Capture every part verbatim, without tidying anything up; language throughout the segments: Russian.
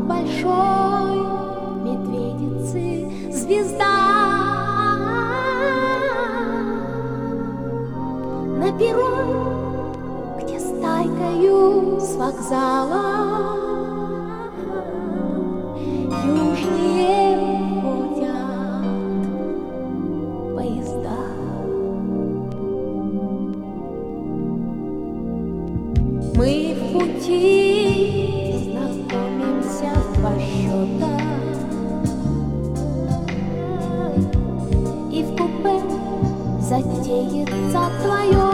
большой медведицы звезда. На перрон, где стайкою с вокзала южнее ходят поезда. Мы в пути знакомимся в два счета, и в купе затеется твое.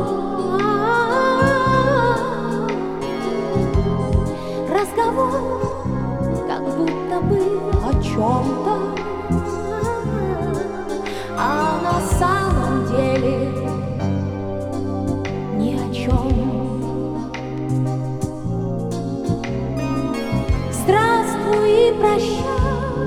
Разговор как будто бы о чем-то, а на самом деле ни о чем. Здравствуй и прощай,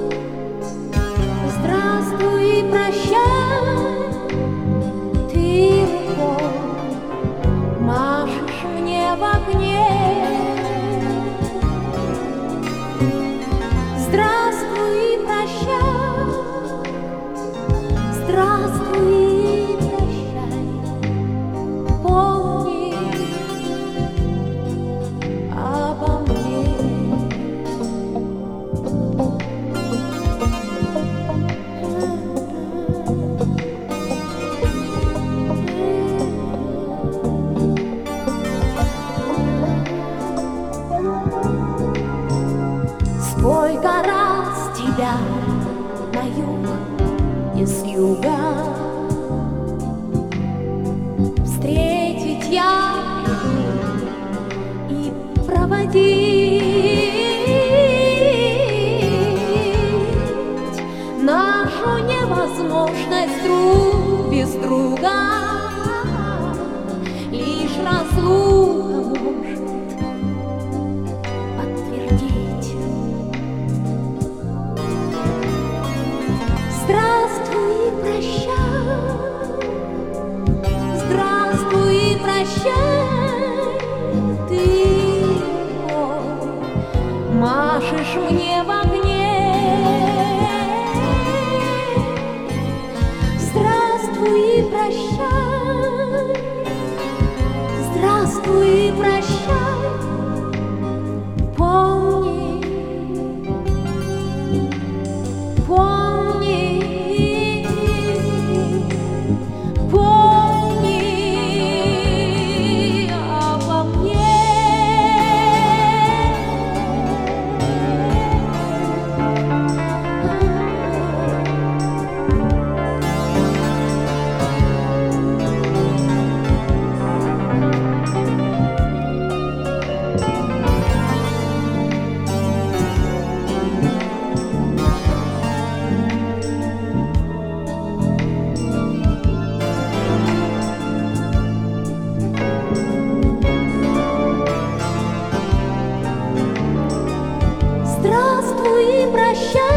здравствуй и прощай, ты рукой машешь мне в окне. Здравствуй и прощай, здравствуй и прощай, помни обо мне. Сколько раз тебя на юг и с юга встретить я и проводить нашу невозможность друг без друга. Лишь разлука может подтвердить. Здравствуй и прощай, здравствуй и прощай, ты рукой машешь мне в огне. Здравствуй и прощай, здравствуй и прощай, помни, помни, помни обо мне. Здравствуй и прощай.